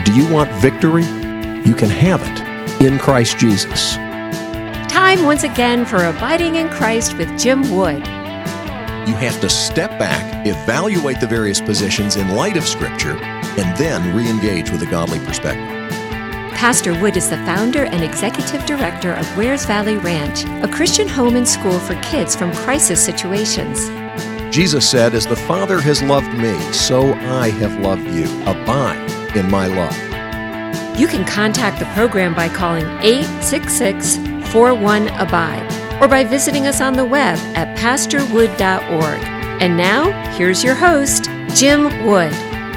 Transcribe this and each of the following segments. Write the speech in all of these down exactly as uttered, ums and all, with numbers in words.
Do you want victory? You can have it in Christ Jesus. Time once again for Abiding in Christ with Jim Wood. You have to step back, evaluate the various positions in light of Scripture, and then re-engage with a godly perspective. Pastor Wood is the founder and executive director of Wares Valley Ranch, a Christian home and school for kids from crisis situations. Jesus said, "As the Father has loved me, so I have loved you. Abide in my love." You can contact the program by calling eight six six, four one, ABIDE or by visiting us on the web at pastor wood dot org. And now, here's your host, Jim Wood.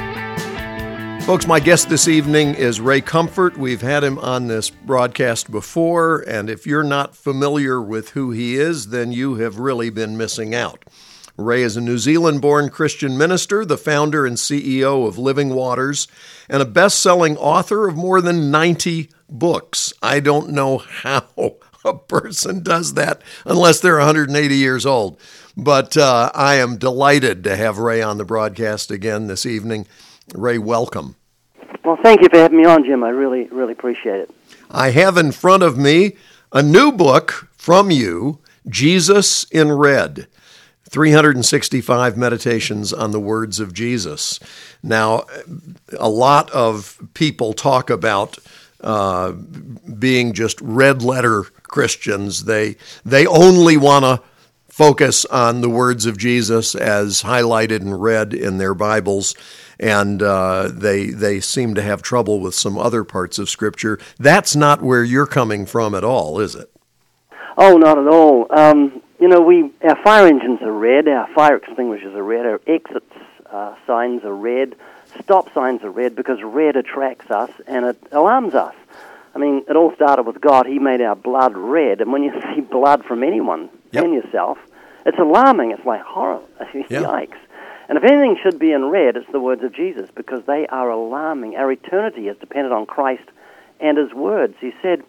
Folks, my guest this evening is Ray Comfort. We've had him on this broadcast before, and if you're not familiar with who he is, then you have really been missing out. Ray is a New Zealand-born Christian minister, the founder and C E O of Living Waters, and a best-selling author of more than ninety books. I don't know how a person does that unless they're one hundred eighty years old. But uh, I am delighted to have Ray on the broadcast again this evening. Ray, welcome. Well, thank you for having me on, Jim. I really, really appreciate it. I have in front of me a new book from you, Jesus in Red, three hundred sixty-five Meditations on the Words of Jesus. Now, a lot of people talk about uh, being just red-letter Christians. They, they only want to focus on the words of Jesus as highlighted in red in their Bibles, and uh, they they seem to have trouble with some other parts of Scripture. That's not where you're coming from at all, is it? Oh, not at all. Um, you know, we our fire engines are red, our fire extinguishers are red, our exit uh, signs are red, stop signs are red, because red attracts us and it alarms us. I mean, it all started with God. He made our blood red, and when you see blood from anyone, Yep. and yourself, it's alarming. It's like horror. Yep. Yikes. And if anything should be in red, it's the words of Jesus, because they are alarming. Our eternity is dependent on Christ and His words. He said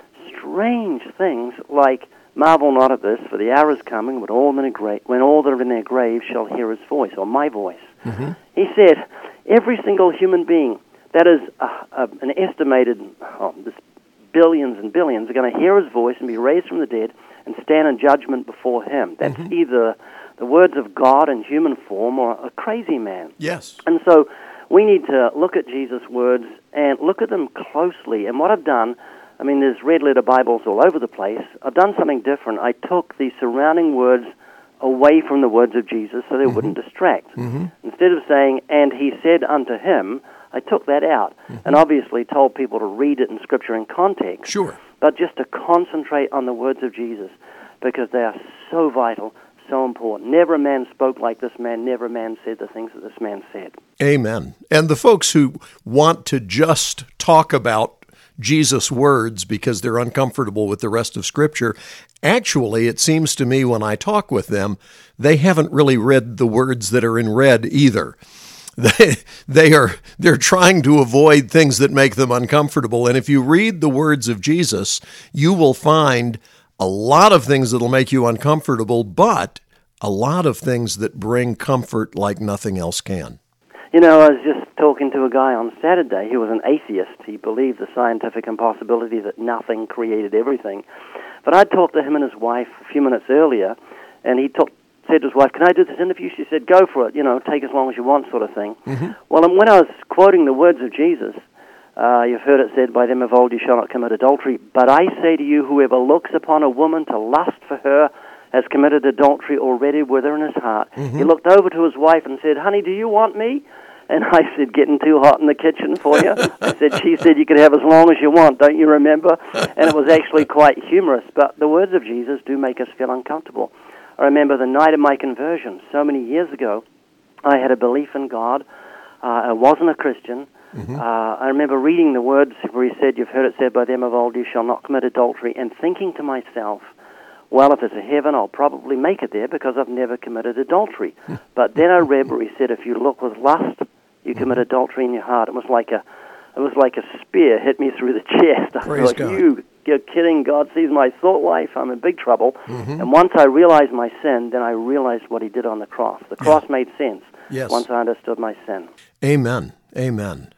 strange things like, "Marvel not at this, for the hour is coming when all, in their gra- when all that are in their graves shall hear His voice," or my voice. Mm-hmm. He said, every single human being, that is a, a, an estimated oh, this billions and billions, are going to hear His voice and be raised from the dead and stand in judgment before Him. That's mm-hmm. either the words of God in human form or a crazy man. Yes. And so we need to look at Jesus' words and look at them closely. And what I've done, I mean, there's red-letter Bibles all over the place. I've done something different. I took the surrounding words away from the words of Jesus so they mm-hmm. wouldn't distract. Mm-hmm. Instead of saying, "and He said unto him," I took that out mm-hmm. and obviously told people to read it in Scripture in context. Sure. But just to concentrate on the words of Jesus, because they are so vital, so important. Never a man spoke like this man. Never a man said the things that this man said. Amen. And the folks who want to just talk about Jesus' words because they're uncomfortable with the rest of Scripture, actually, it seems to me when I talk with them, they haven't really read the words that are in red either. They, they are they're trying to avoid things that make them uncomfortable. And if you read the words of Jesus, you will find a lot of things that'll make you uncomfortable, but a lot of things that bring comfort like nothing else can. You know, I was just talking to a guy on Saturday who was an atheist. He believed the scientific impossibility that nothing created everything. But I talked to him and his wife a few minutes earlier, and he talked said to his wife, "Can I do this interview?" She said, "Go for it, you know, take as long as you want," sort of thing. Mm-hmm. Well, and when I was quoting the words of Jesus, uh, you've heard it said, "By them of old you shall not commit adultery. But I say to you, whoever looks upon a woman to lust for her has committed adultery already with her in his heart." Mm-hmm. He looked over to his wife and said, "Honey, do you want me?" And I said, "Getting too hot in the kitchen for you?" I said, "She said you could have as long as you want, don't you remember?" And it was actually quite humorous. But the words of Jesus do make us feel uncomfortable. I remember the night of my conversion, so many years ago, I had a belief in God. Uh, I wasn't a Christian. Mm-hmm. Uh, I remember reading the words where He said, "You've heard it said by them of old, you shall not commit adultery," and thinking to myself, well, if there's a heaven, I'll probably make it there because I've never committed adultery. But then I read where He said, if you look with lust, you commit adultery in your heart. It was like a, it was like a spear hit me through the chest. I Praise thought, God. you, you're kidding. God sees my thought life. I'm in big trouble. Mm-hmm. And once I realized my sin, then I realized what He did on the cross. The cross yeah. made sense yes. once I understood my sin. Amen. Amen.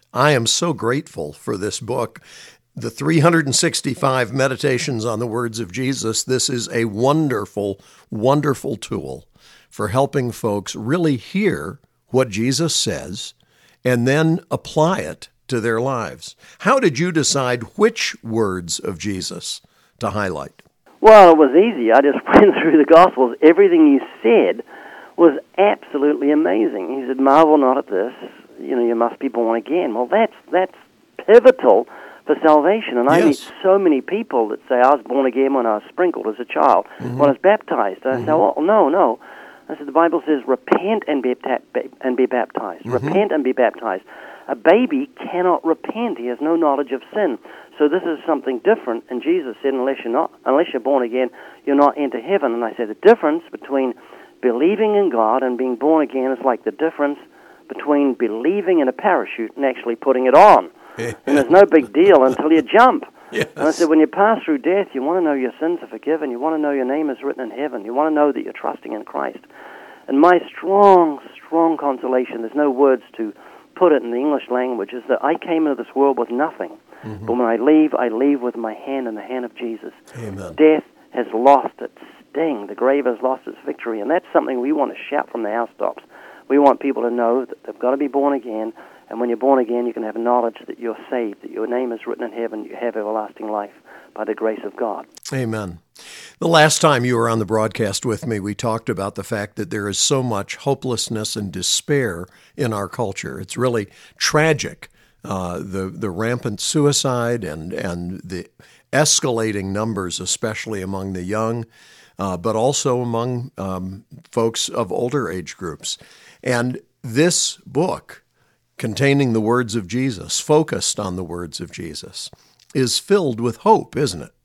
I am so grateful for this book. The three hundred sixty-five Meditations on the Words of Jesus, this is a wonderful, wonderful tool for helping folks really hear what Jesus says and then apply it to their lives. How did you decide which words of Jesus to highlight? Well, it was easy. I just went through the Gospels. Everything you said was absolutely amazing. He said, marvel not at this, you know, you must be born again. Well, that's that's pivotal for salvation. And I Yes. meet so many people that say, I was born again when I was sprinkled as a child, Mm-hmm. when I was baptized. I Mm-hmm. say, well, no, no. I said, the Bible says, repent and be, and be baptized. Mm-hmm. Repent and be baptized. A baby cannot repent. He has no knowledge of sin. So this is something different. And Jesus said, unless you're not, unless you're born again, you'll not enter heaven. And I said, the difference between believing in God and being born again is like the difference between believing in a parachute and actually putting it on. And there's no big deal until you jump. Yes. And I said, when you pass through death, you want to know your sins are forgiven. You want to know your name is written in heaven. You want to know that you're trusting in Christ. And my strong, strong consolation, there's no words to put it in the English language, is that I came into this world with nothing. Mm-hmm. But when I leave, I leave with my hand in the hand of Jesus. Amen. Death has lost its sting. The grave has lost its victory. And that's something we want to shout from the housetops. We want people to know that they've got to be born again. And when you're born again, you can have knowledge that you're saved, that your name is written in heaven, you have everlasting life by the grace of God. Amen. The last time you were on the broadcast with me, we talked about the fact that there is so much hopelessness and despair in our culture. It's really tragic, uh, the the rampant suicide and, and the escalating numbers, especially among the young, uh, but also among um, folks of older age groups. And this book, containing the words of Jesus, focused on the words of Jesus, is filled with hope, isn't it?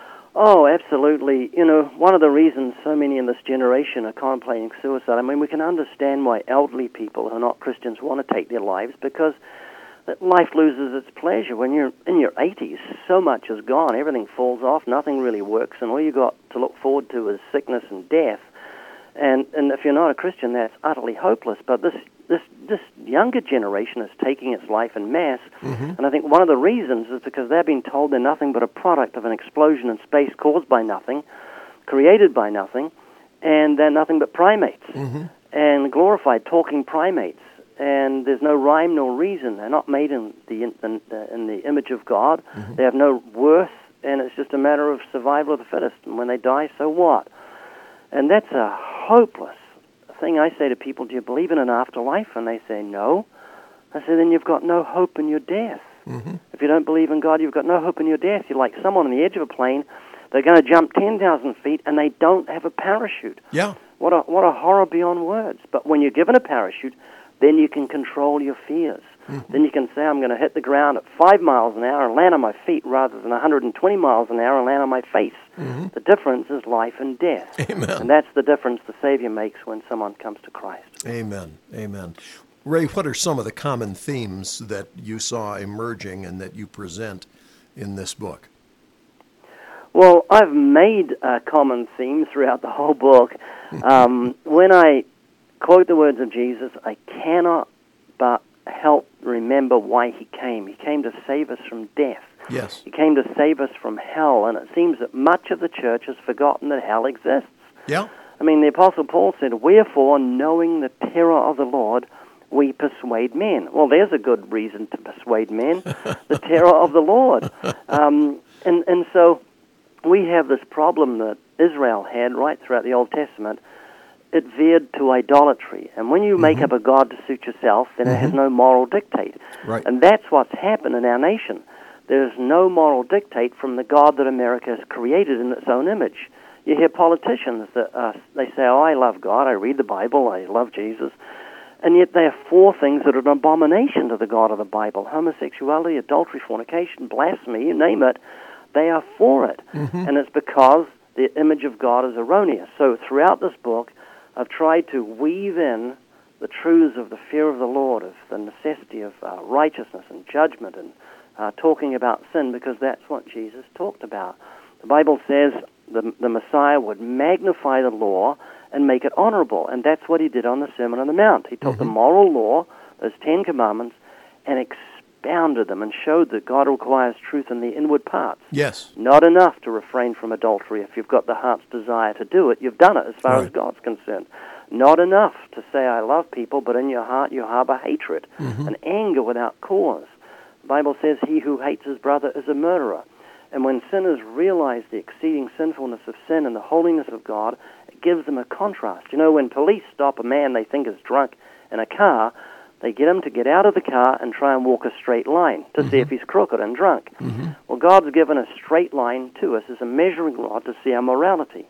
Oh, absolutely. You know, one of the reasons so many in this generation are contemplating suicide, I mean, we can understand why elderly people who are not Christians want to take their lives, because life loses its pleasure. When you're in your eighties, so much is gone. Everything falls off. Nothing really works. And all you got to look forward to is sickness and death. And and if you're not a Christian, that's utterly hopeless. But this this this younger generation is taking its life en masse. Mm-hmm. And I think one of the reasons is because they've been told they're nothing but a product of an explosion in space caused by nothing, created by nothing, and they're nothing but primates. Mm-hmm. And glorified talking primates. And there's no rhyme nor reason. They're not made in the in, in, in the image of God. Mm-hmm. They have no worth, and it's just a matter of survival of the fittest. And when they die, so what? And that's a hopeless thing. I say to people, do you believe in an afterlife? And they say, no. I say, then you've got no hope in your death. Mm-hmm. If you don't believe in God, you've got no hope in your death. You're like someone on the edge of a plane. They're going to jump ten thousand feet, and they don't have a parachute. Yeah. What a, what a horror beyond words. But when you're given a parachute, then you can control your fears. Mm-hmm. Then you can say, I'm going to hit the ground at five miles an hour and land on my feet rather than one hundred twenty miles an hour and land on my face. Mm-hmm. The difference is life and death. Amen. And that's the difference the Savior makes when someone comes to Christ. Amen. Amen. Ray, what are some of the common themes that you saw emerging and that you present in this book? Well, I've made a common theme throughout the whole book. Um, when I quote the words of Jesus, I cannot but help remember why he came. He came to save us from death. Yes. He came to save us from hell, and it seems that much of the church has forgotten that hell exists. Yeah. I mean, the Apostle Paul said, wherefore, knowing the terror of the Lord, we persuade men. Well, there's a good reason to persuade men, the terror of the Lord. Um, and, and so we have this problem that Israel had right throughout the Old Testament. It veered to idolatry. And when you mm-hmm. make up a god to suit yourself, then mm-hmm. it has no moral dictate. Right. And that's what's happened in our nation. There's no moral dictate from the God that America has created in its own image. You hear politicians that uh, they say, oh, I love God, I read the Bible, I love Jesus. And yet there are four things that are an abomination to the God of the Bible. Homosexuality, adultery, fornication, blasphemy, you name it. They are for it. Mm-hmm. And it's because the image of God is erroneous. So throughout this book, I've tried to weave in the truths of the fear of the Lord, of the necessity of uh, righteousness and judgment, and uh, talking about sin, because that's what Jesus talked about. The Bible says the, the Messiah would magnify the law and make it honorable, and that's what he did on the Sermon on the Mount. He took mm-hmm. the moral law, those Ten Commandments, and expanded expounded them and showed that God requires truth in the inward parts. Yes. Not enough to refrain from adultery. If you've got the heart's desire to do it, you've done it as far Right. as God's concerned. Not enough to say, I love people, but in your heart you harbor hatred Mm-hmm. and anger without cause. The Bible says, he who hates his brother is a murderer. And when sinners realize the exceeding sinfulness of sin and the holiness of God, it gives them a contrast. You know, when police stop a man they think is drunk in a car, they get him to get out of the car and try and walk a straight line to Mm-hmm. see if he's crooked and drunk. Mm-hmm. Well, God's given a straight line to us as a measuring rod to see our morality.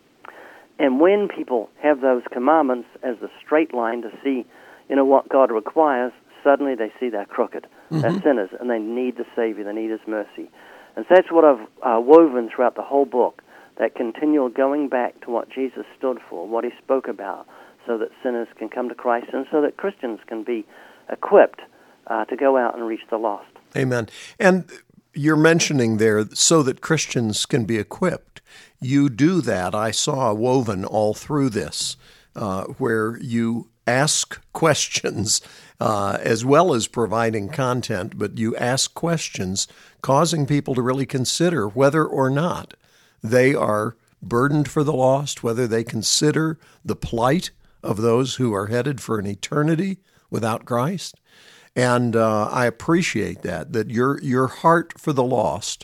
And when people have those commandments as the straight line to see, you know, what God requires, suddenly they see they're crooked, Mm-hmm. they're sinners, and they need the Savior, they need His mercy. And so that's what I've uh, woven throughout the whole book, that continual going back to what Jesus stood for, what He spoke about, so that sinners can come to Christ and so that Christians can be equipped uh, to go out and reach the lost. Amen. And you're mentioning there, so that Christians can be equipped. You do that. I saw woven all through this, uh, where you ask questions uh, as well as providing content, but you ask questions, causing people to really consider whether or not they are burdened for the lost, whether they consider the plight of those who are headed for an eternity without Christ. And uh, I appreciate that, that your your heart for the lost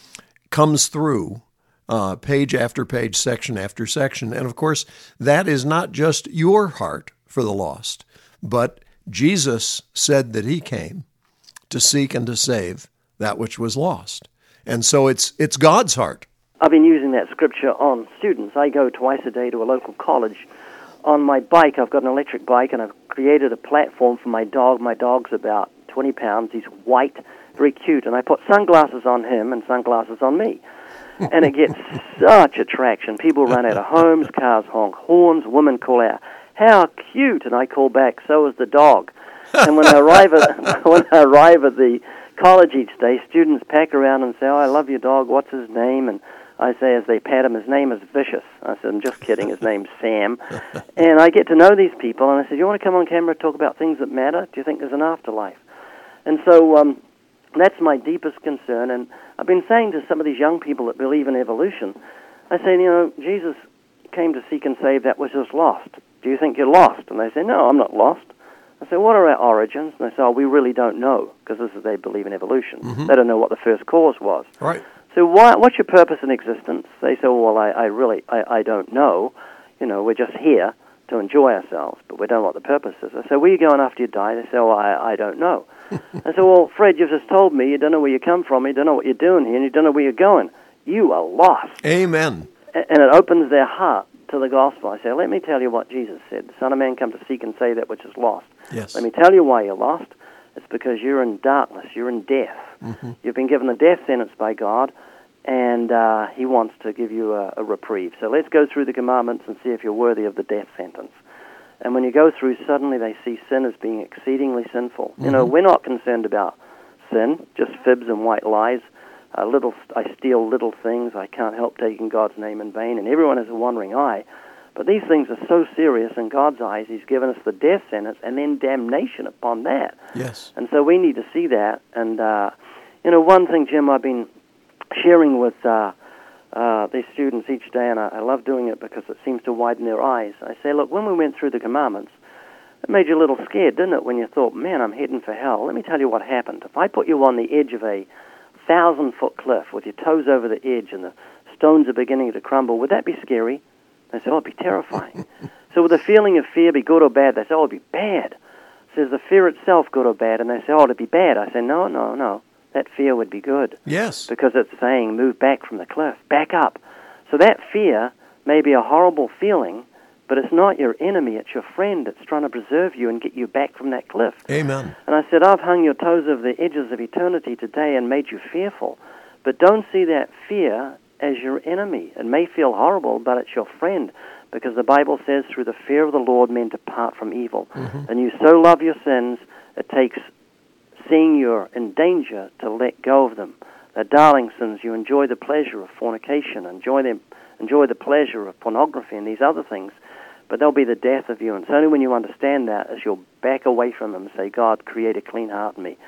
comes through uh, page after page, section after section. And of course, that is not just your heart for the lost, but Jesus said that He came to seek and to save that which was lost. And so it's it's God's heart. I've been using that scripture on students. I go twice a day to a local college. On my bike, I've got an electric bike, and I've created a platform for my dog. My dog's about twenty pounds. He's white, very cute, and I put sunglasses on him and sunglasses on me. And it gets such attraction. People run out of homes, cars honk horns, women call out, "How cute!" And I call back, "So is the dog." And when I arrive at when I arrive at the college each day, students pack around and say, "Oh, I love your dog. What's his name?" And I say, as they pat him, his name is Vicious. I said, I'm just kidding, his name's Sam. And I get to know these people, and I said, you want to come on camera and talk about things that matter? Do you think there's an afterlife? And so um, that's my deepest concern. And I've been saying to some of these young people that believe in evolution, I say, you know, Jesus came to seek and save that which is lost. Do you think you're lost? And they say, no, I'm not lost. I say, what are our origins? And they say, oh, we really don't know, because this is they believe in evolution. Mm-hmm. They don't know what the first cause was. Right. So why, what's your purpose in existence? They say, well, I, I really, I, I don't know. You know, we're just here to enjoy ourselves, but we don't know what the purpose is. I say, where are you going after you die? They say, well, I, I don't know. I say, well, Fred, you've just told me you don't know where you come from, you don't know what you're doing here, and you don't know where you're going. You are lost. Amen. And it opens their heart to the gospel. I say, let me tell you what Jesus said. The Son of Man come to seek and save that which is lost. Yes. Let me tell you why you're lost. It's because you're in darkness. You're in death. Mm-hmm. You've been given a death sentence by God, and uh, He wants to give you a, a reprieve. So let's go through the commandments and see if you're worthy of the death sentence. And when you go through, suddenly they see sin as being exceedingly sinful. Mm-hmm. You know, we're not concerned about sin, just fibs and white lies. Uh, little, I steal little things. I can't help taking God's name in vain. And everyone has a wandering eye. But these things are so serious in God's eyes, He's given us the death sentence and then damnation upon that. Yes. And so we need to see that. And, uh, you know, one thing, Jim, I've been sharing with uh, uh, these students each day, and I, I love doing it because it seems to widen their eyes. I say, look, when we went through the commandments, it made you a little scared, didn't it, when you thought, man, I'm heading for hell. Let me tell you what happened. If I put you on the edge of a thousand-foot cliff with your toes over the edge and the stones are beginning to crumble, would that be scary? They say, oh, it'd be terrifying. So would the feeling of fear be good or bad? They say, oh, it'd be bad. Says the fear itself good or bad? And they say, oh, it'd be bad. I say, no, no, no. That fear would be good. Yes. Because it's saying, move back from the cliff, back up. So that fear may be a horrible feeling, but it's not your enemy, it's your friend that's trying to preserve you and get you back from that cliff. Amen. And I said, I've hung your toes over the edges of eternity today and made you fearful. But don't see that fear as your enemy. It may feel horrible, but it's your friend, because the Bible says, through the fear of the Lord, men depart from evil. Mm-hmm. And you so love your sins, it takes seeing you're in danger to let go of them. They're darling sins. You enjoy the pleasure of fornication, enjoy them, enjoy the pleasure of pornography and these other things, but they'll be the death of you. And it's only when you understand that as you'll back away from them and say, God, create a clean heart in me.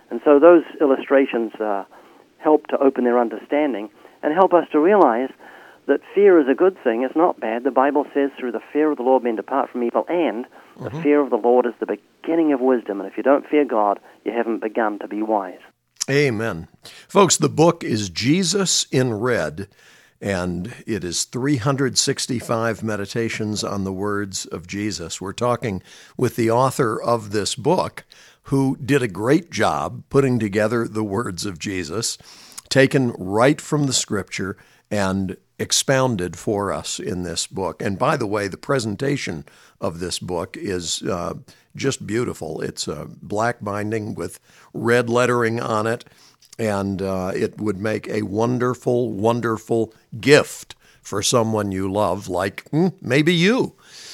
And so those illustrations uh, help to open their understanding and help us to realize that fear is a good thing. It's not bad. The Bible says, through the fear of the Lord men depart from evil, and mm-hmm. the fear of the Lord is the beginning of wisdom. And if you don't fear God, you haven't begun to be wise. Amen. Folks, the book is Jesus in Red, and it is three hundred sixty-five meditations on the words of Jesus. We're talking with the author of this book, who did a great job putting together the words of Jesus, taken right from the Scripture and expounded for us in this book. And by the way, the presentation of this book is uh, just beautiful. It's a black binding with red lettering on it, and uh, it would make a wonderful, wonderful gift for someone you love, like hmm, maybe you.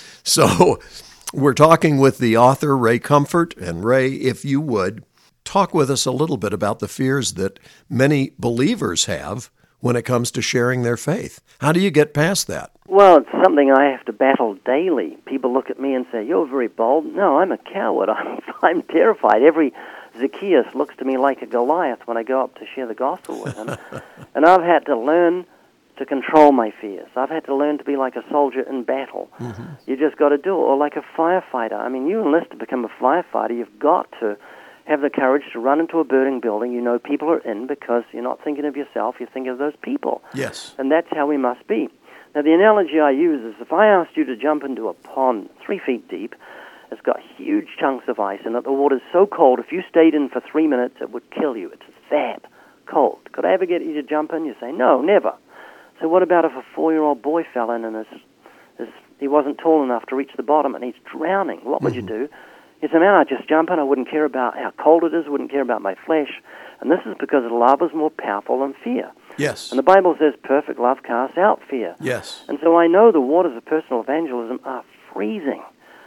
So we're talking with the author, Ray Comfort. And Ray, if you would, talk with us a little bit about the fears that many believers have when it comes to sharing their faith. How do you get past that? Well, it's something I have to battle daily. People look at me and say, "You're very bold." No, I'm a coward. I'm, I'm terrified. Every Zacchaeus looks to me like a Goliath when I go up to share the gospel with him. And I've had to learn to control my fears. I've had to learn to be like a soldier in battle. Mm-hmm. You just got to do it. Or like a firefighter. I mean, you enlist to become a firefighter, you've got to have the courage to run into a burning building you know people are in, because you're not thinking of yourself, you're thinking of those people. Yes. And that's how we must be. Now, the analogy I use is, if I asked you to jump into a pond three feet deep, it's got huge chunks of ice in it, the water's so cold, if you stayed in for three minutes, it would kill you. It's that cold. Could I ever get you to jump in? You say, no, never. So what about if a four-year-old boy fell in and his, his, he wasn't tall enough to reach the bottom and he's drowning? What would mm-hmm. you do? You say, man, I'd just jump in. I wouldn't care about how cold it is, wouldn't care about my flesh. And this is because love is more powerful than fear. Yes. And the Bible says perfect love casts out fear. Yes. And so I know the waters of personal evangelism are freezing.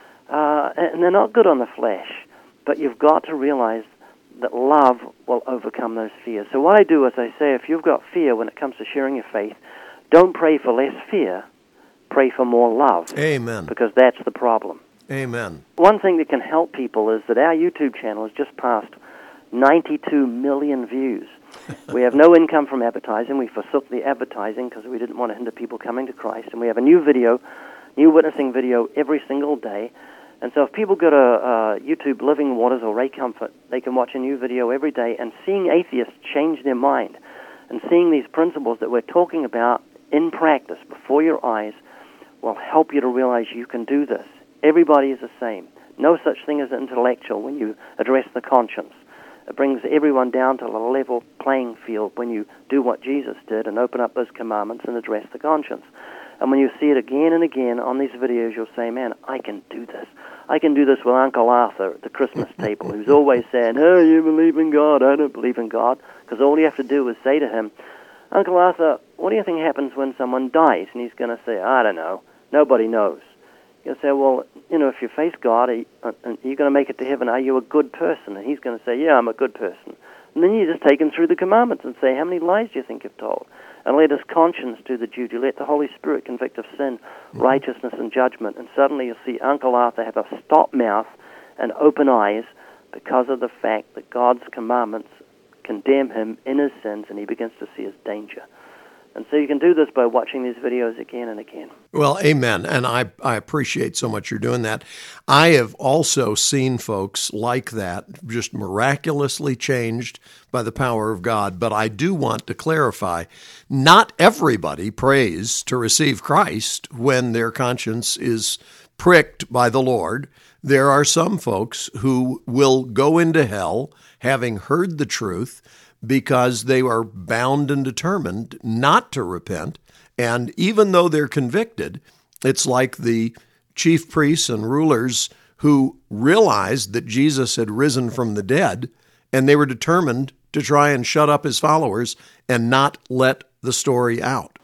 Uh, and they're not good on the flesh. But you've got to realize that love will overcome those fears. So what I do is I say, if you've got fear when it comes to sharing your faith, don't pray for less fear, pray for more love. Amen. Because that's the problem. Amen. One thing that can help people is that our YouTube channel has just passed ninety-two million views. We have no income from advertising. We forsook the advertising because we didn't want to hinder people coming to Christ. And we have a new video, new witnessing video every single day. And so if people go to uh, YouTube Living Waters or Ray Comfort, they can watch a new video every day, and seeing atheists change their mind and seeing these principles that we're talking about in practice before your eyes will help you to realize you can do this. Everybody is the same. No such thing as intellectual when you address the conscience. It brings everyone down to a level playing field when you do what Jesus did and open up those commandments and address the conscience. And when you see it again and again on these videos, you'll say, man, I can do this. I can do this with Uncle Arthur at the Christmas table, who's always saying, oh, you believe in God, I don't believe in God. Because all you have to do is say to him, Uncle Arthur, what do you think happens when someone dies? And he's going to say, I don't know. Nobody knows. You'll say, well, you know, if you face God, are you, uh, you're going to make it to heaven, are you a good person? And he's going to say, yeah, I'm a good person. And then you just take him through the commandments and say, how many lies do you think you've told? And let his conscience do the duty. Let the Holy Spirit convict of sin, mm-hmm. righteousness, and judgment. And suddenly you'll see Uncle Arthur have a stop mouth and open eyes because of the fact that God's commandments condemn him in his sins, and he begins to see his danger. And so you can do this by watching these videos again and again. Well, amen. And I, I appreciate so much you're doing that. I have also seen folks like that just miraculously changed by the power of God. But I do want to clarify, not everybody prays to receive Christ when their conscience is pricked by the Lord. There are some folks who will go into hell having heard the truth, because they are bound and determined not to repent. And even though they're convicted, it's like the chief priests and rulers who realized that Jesus had risen from the dead, and they were determined to try and shut up his followers and not let the story out.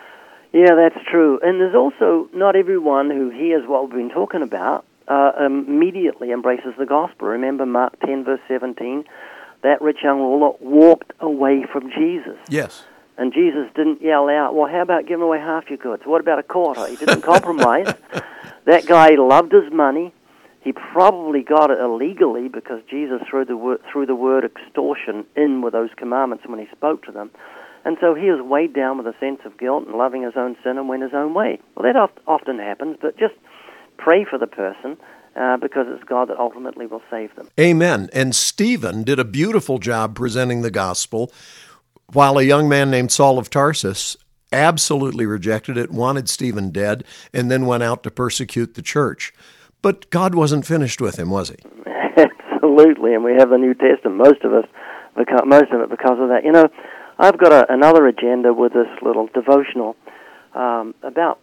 Yeah, that's true. And there's also not everyone who hears what we've been talking about uh, immediately embraces the gospel. Remember Mark ten, verse seventeen? That rich young ruler walked away from Jesus. Yes. And Jesus didn't yell out, well, how about giving away half your goods? What about a quarter? He didn't compromise. That guy loved his money. He probably got it illegally because Jesus threw the word, threw the word extortion in with those commandments when he spoke to them. And so he was weighed down with a sense of guilt and loving his own sin and went his own way. Well, that oft, often happens, but just pray for the person uh, because it's God that ultimately will save them. Amen. And Stephen did a beautiful job presenting the gospel, while a young man named Saul of Tarsus absolutely rejected it, wanted Stephen dead, and then went out to persecute the church. But God wasn't finished with him, was he? Absolutely, and we have the New Testament, most of us, because, most of it because of that. You know, I've got a, another agenda with this little devotional. Um, about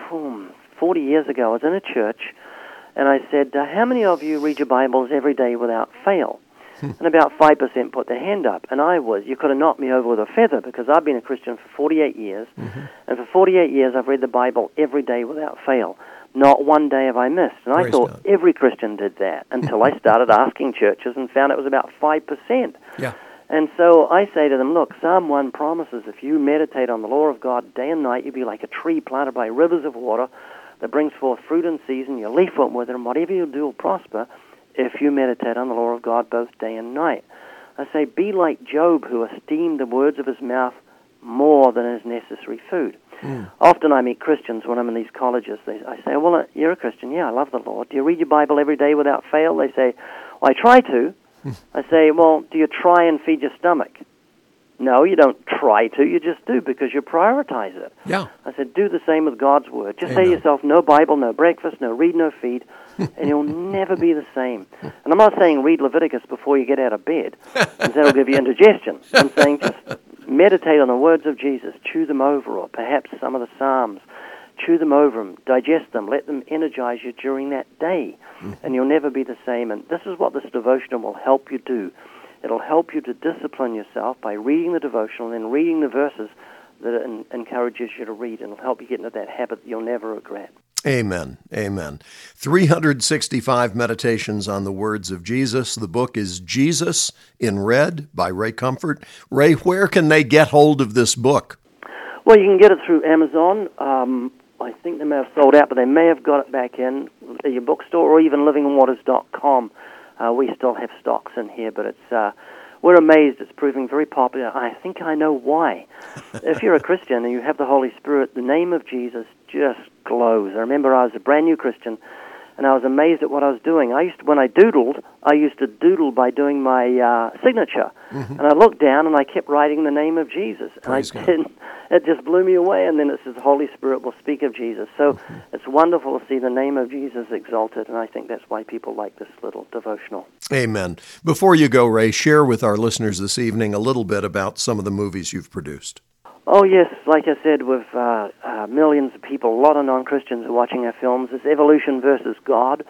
forty years ago, I was in a church, and I said, uh, how many of you read your Bibles every day without fail? And about five percent put their hand up. And I was, you could have knocked me over with a feather, because I've been a Christian for forty-eight years, mm-hmm. and for forty-eight years I've read the Bible every day without fail. Not one day have I missed. And Praise I thought God. Every Christian did that until I started asking churches and found it was about five percent. Yeah. And so I say to them, look, Psalm one promises if you meditate on the law of God day and night, you'll be like a tree planted by rivers of water that brings forth fruit in season. Your leaf won't wither, and whatever you do will prosper if you meditate on the law of God both day and night. I say, be like Job, who esteemed the words of his mouth more than his necessary food. Mm. Often I meet Christians when I'm in these colleges. They, I say, well, you're a Christian. Yeah, I love the Lord. Do you read your Bible every day without fail? They say, well, I try to. Mm. I say, well, do you try and feed your stomach? No, you don't try to. You just do because you prioritize it. Yeah. I said, do the same with God's Word. Just Amen. Say to yourself, no Bible, no breakfast, no read, no feed, and you'll never be the same. And I'm not saying read Leviticus before you get out of bed, because that'll give you indigestion. I'm saying just meditate on the words of Jesus, chew them over, or perhaps some of the Psalms. Chew them over them, digest them, let them energize you during that day, mm-hmm. and you'll never be the same. And this is what this devotional will help you do. It'll help you to discipline yourself by reading the devotional and then reading the verses that it en- encourages you to read. And it'll help you get into that habit that you'll never regret. Amen. Amen. three hundred sixty-five meditations on the words of Jesus. The book is Jesus in Red by Ray Comfort. Ray, where can they get hold of this book? Well, you can get it through Amazon. Um, I think they may have sold out, but they may have got it back in at your bookstore or even living waters dot com. Uh, we still have stocks in here, but it's uh, we're amazed it's proving very popular. I think I know why. If you're a Christian and you have the Holy Spirit, the name of Jesus just glows. I remember I was a brand new Christian, and I was amazed at what I was doing. I used to, when I doodled, I used to doodle by doing my uh, signature, mm-hmm. and I looked down and I kept writing the name of Jesus, and Praise I God. didn't. It just blew me away, and then it says the Holy Spirit will speak of Jesus. So mm-hmm. it's wonderful to see the name of Jesus exalted, and I think that's why people like this little devotional. Amen. Before you go, Ray, share with our listeners this evening a little bit about some of the movies you've produced. Oh, yes. Like I said, with uh, uh, millions of people, a lot of non-Christians are watching our films. It's Evolution versus God.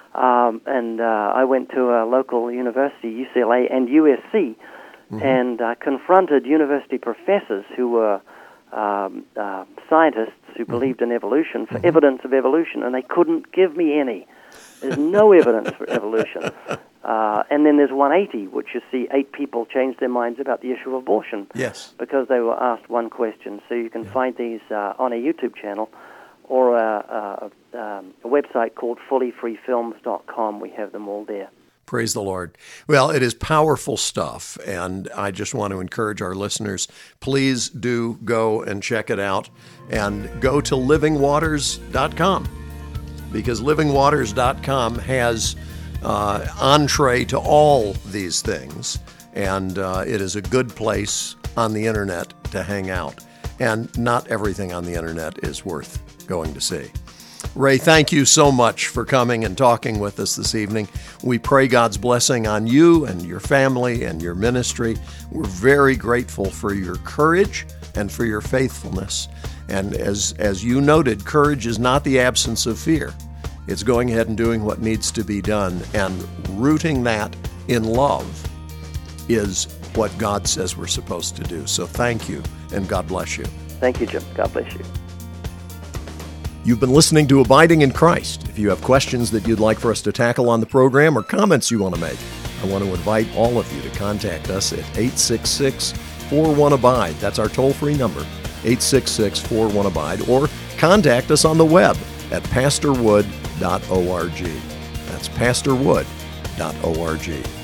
Um, and uh, I went to a local university, U C L A and U S C, mm-hmm. and uh, confronted university professors who were um, uh, scientists who mm-hmm. believed in evolution for mm-hmm. evidence of evolution, and they couldn't give me any. There's no evidence for evolution. Uh, and then there's one eighty, which you see eight people change their minds about the issue of abortion. Yes. Because they were asked one question. So you can yeah. find these uh, on a YouTube channel or a, a, um, a website called fully free films dot com. We have them all there. Praise the Lord. Well, it is powerful stuff, and I just want to encourage our listeners, please do go and check it out, and go to living waters dot com, because living waters dot com has uh, entree to all these things, and uh, it is a good place on the internet to hang out, and not everything on the internet is worth going to see. Ray, thank you so much for coming and talking with us this evening. We pray God's blessing on you and your family and your ministry. We're very grateful for your courage and for your faithfulness. And as, as you noted, courage is not the absence of fear. It's going ahead and doing what needs to be done, and rooting that in love is what God says we're supposed to do. So thank you, and God bless you. Thank you, Jim. God bless you. You've been listening to Abiding in Christ. If you have questions that you'd like for us to tackle on the program or comments you want to make, I want to invite all of you to contact us at eight six six, four one, ABIDE. That's our toll-free number, eight six six, four one, ABIDE, or contact us on the web at pastor wood dot org. That's That's pastor wood dot org.